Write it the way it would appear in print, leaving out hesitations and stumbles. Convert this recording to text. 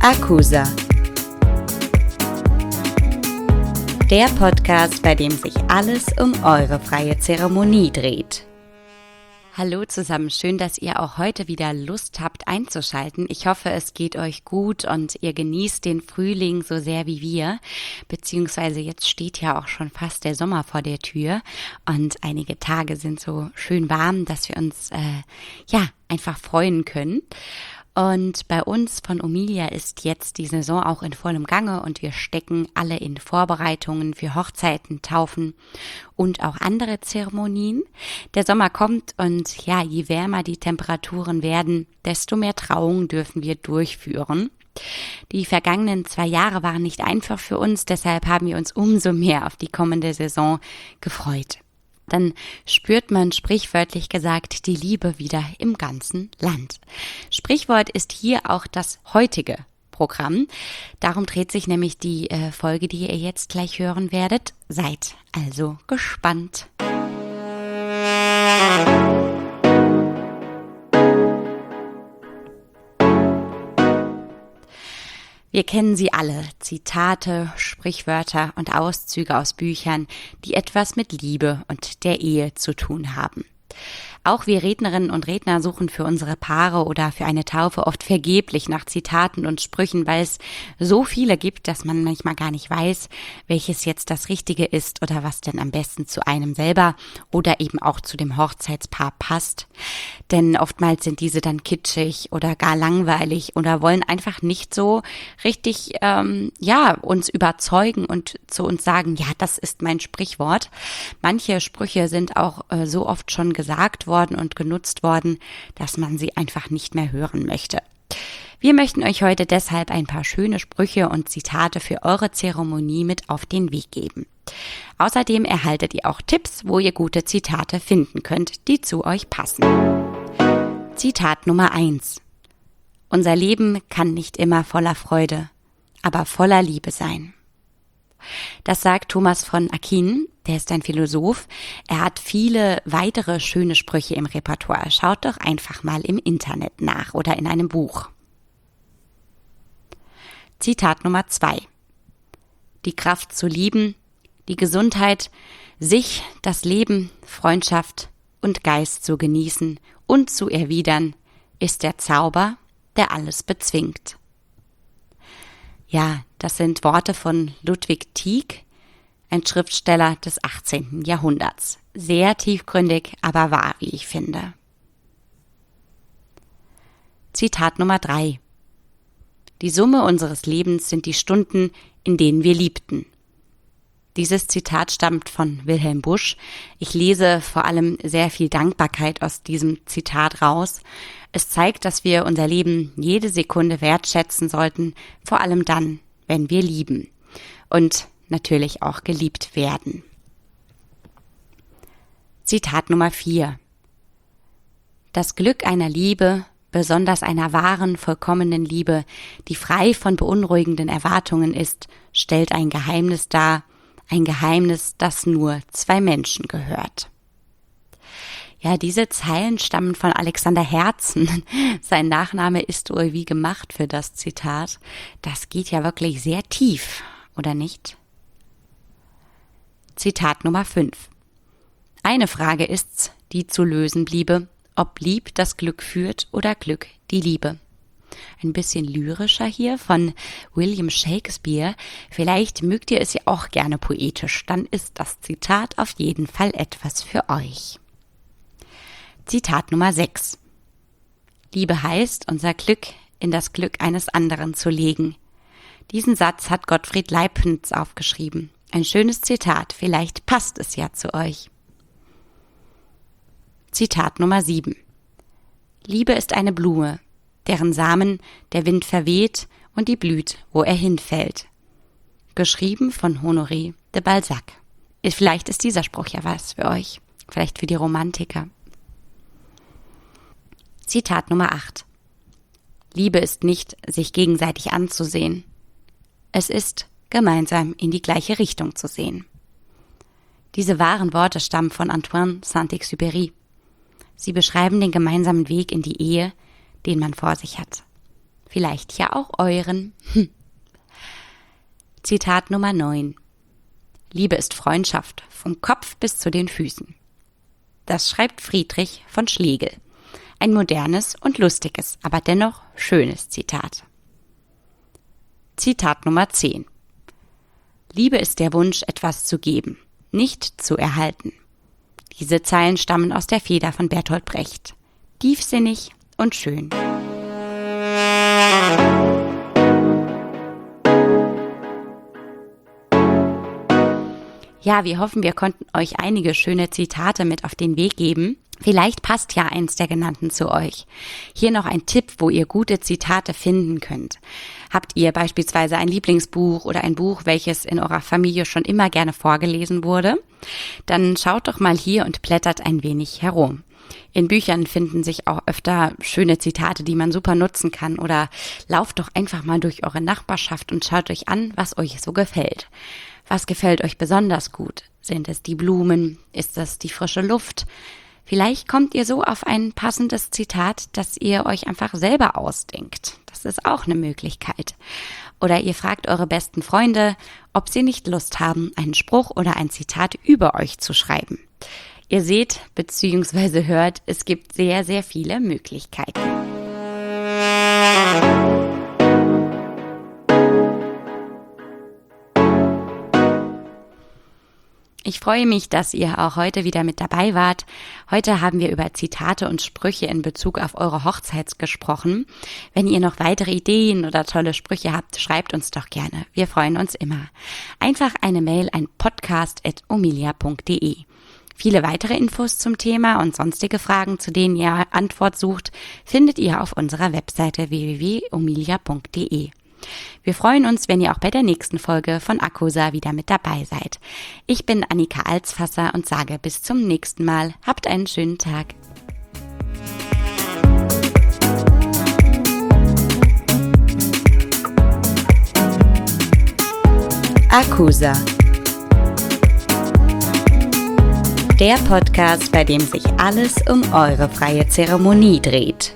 Akusa. Der Podcast, bei dem sich alles um eure freie Zeremonie dreht. Hallo zusammen, schön, dass ihr auch heute wieder Lust habt einzuschalten. Ich hoffe, es geht euch gut und ihr genießt den Frühling so sehr wie wir, beziehungsweise jetzt steht ja auch schon fast der Sommer vor der Tür und einige Tage sind so schön warm, dass wir uns einfach freuen können. Und bei uns von Omilia ist jetzt die Saison auch in vollem Gange und wir stecken alle in Vorbereitungen für Hochzeiten, Taufen und auch andere Zeremonien. Der Sommer kommt und ja, je wärmer die Temperaturen werden, desto mehr Trauungen dürfen wir durchführen. Die vergangenen 2 Jahre waren nicht einfach für uns, deshalb haben wir uns umso mehr auf die kommende Saison gefreut. Dann spürt man sprichwörtlich gesagt die Liebe wieder im ganzen Land. Sprichwort ist hier auch das heutige Programm. Darum dreht sich nämlich die Folge, die ihr jetzt gleich hören werdet. Seid also gespannt. Wir kennen sie alle, Zitate, Sprichwörter und Auszüge aus Büchern, die etwas mit Liebe und der Ehe zu tun haben. Auch wir Rednerinnen und Redner suchen für unsere Paare oder für eine Taufe oft vergeblich nach Zitaten und Sprüchen, weil es so viele gibt, dass man manchmal gar nicht weiß, welches jetzt das Richtige ist oder was denn am besten zu einem selber oder eben auch zu dem Hochzeitspaar passt. Denn oftmals sind diese dann kitschig oder gar langweilig oder wollen einfach nicht so richtig uns überzeugen und zu uns sagen, ja, das ist mein Sprichwort. Manche Sprüche sind auch so oft schon gesagt worden und genutzt worden, dass man sie einfach nicht mehr hören möchte. Wir möchten euch heute deshalb ein paar schöne Sprüche und Zitate für eure Zeremonie mit auf den Weg geben. Außerdem erhaltet ihr auch Tipps, wo ihr gute Zitate finden könnt, die zu euch passen. Zitat Nummer 1. Unser Leben kann nicht immer voller Freude, aber voller Liebe sein. Das sagt Thomas von Aquin, der ist ein Philosoph. Er hat viele weitere schöne Sprüche im Repertoire. Schaut doch einfach mal im Internet nach oder in einem Buch. Zitat Nummer 2. Die Kraft zu lieben, die Gesundheit, sich, das Leben, Freundschaft und Geist zu genießen und zu erwidern, ist der Zauber, der alles bezwingt. Ja, das sind Worte von Ludwig Tieck, ein Schriftsteller des 18. Jahrhunderts. Sehr tiefgründig, aber wahr, wie ich finde. Zitat Nummer 3. Die Summe unseres Lebens sind die Stunden, in denen wir liebten. Dieses Zitat stammt von Wilhelm Busch. Ich lese vor allem sehr viel Dankbarkeit aus diesem Zitat raus. Es zeigt, dass wir unser Leben jede Sekunde wertschätzen sollten, vor allem dann, wenn wir lieben und natürlich auch geliebt werden. Zitat Nummer 4. Das Glück einer Liebe, besonders einer wahren, vollkommenen Liebe, die frei von beunruhigenden Erwartungen ist, stellt ein Geheimnis dar, ein Geheimnis, das nur 2 Menschen gehört. Ja, diese Zeilen stammen von Alexander Herzen. Sein Nachname ist wohl wie gemacht für das Zitat. Das geht ja wirklich sehr tief, oder nicht? Zitat Nummer 5. Eine Frage ist's, die zu lösen bliebe, ob Lieb das Glück führt oder Glück die Liebe. Ein bisschen lyrischer hier von William Shakespeare. Vielleicht mögt ihr es ja auch gerne poetisch, dann ist das Zitat auf jeden Fall etwas für euch. Zitat Nummer 6. Liebe heißt, unser Glück in das Glück eines anderen zu legen. Diesen Satz hat Gottfried Leibniz aufgeschrieben. Ein schönes Zitat, vielleicht passt es ja zu euch. Zitat Nummer 7. Liebe ist eine Blume, deren Samen der Wind verweht und die blüht, wo er hinfällt. Geschrieben von Honoré de Balzac. Vielleicht ist dieser Spruch ja was für euch, vielleicht für die Romantiker. Zitat Nummer 8. Liebe ist nicht, sich gegenseitig anzusehen. Es ist, gemeinsam in die gleiche Richtung zu sehen. Diese wahren Worte stammen von Antoine Saint-Exupéry. Sie beschreiben den gemeinsamen Weg in die Ehe, den man vor sich hat. Vielleicht ja auch euren. Zitat Nummer 9. Liebe ist Freundschaft, vom Kopf bis zu den Füßen. Das schreibt Friedrich von Schlegel. Ein modernes und lustiges, aber dennoch schönes Zitat. Zitat Nummer 10. Liebe ist der Wunsch, etwas zu geben, nicht zu erhalten. Diese Zeilen stammen aus der Feder von Bertolt Brecht. Tiefsinnig und schön. Ja, wir hoffen, wir konnten euch einige schöne Zitate mit auf den Weg geben. Vielleicht passt ja eins der genannten zu euch. Hier noch ein Tipp, wo ihr gute Zitate finden könnt. Habt ihr beispielsweise ein Lieblingsbuch oder ein Buch, welches in eurer Familie schon immer gerne vorgelesen wurde? Dann schaut doch mal hier und blättert ein wenig herum. In Büchern finden sich auch öfter schöne Zitate, die man super nutzen kann. Oder lauft doch einfach mal durch eure Nachbarschaft und schaut euch an, was euch so gefällt. Was gefällt euch besonders gut? Sind es die Blumen? Ist es die frische Luft? Vielleicht kommt ihr so auf ein passendes Zitat, das ihr euch einfach selber ausdenkt. Das ist auch eine Möglichkeit. Oder ihr fragt eure besten Freunde, ob sie nicht Lust haben, einen Spruch oder ein Zitat über euch zu schreiben. Ihr seht bzw. hört, es gibt sehr, sehr viele Möglichkeiten. Ich freue mich, dass ihr auch heute wieder mit dabei wart. Heute haben wir über Zitate und Sprüche in Bezug auf eure Hochzeit gesprochen. Wenn ihr noch weitere Ideen oder tolle Sprüche habt, schreibt uns doch gerne. Wir freuen uns immer. Einfach eine Mail an podcast@omilia.de. Viele weitere Infos zum Thema und sonstige Fragen, zu denen ihr Antwort sucht, findet ihr auf unserer Webseite www.omilia.de. Wir freuen uns, wenn ihr auch bei der nächsten Folge von Akosa wieder mit dabei seid. Ich bin Annika Alsfasser und sage bis zum nächsten Mal. Habt einen schönen Tag. Akosa. Der Podcast, bei dem sich alles um eure freie Zeremonie dreht.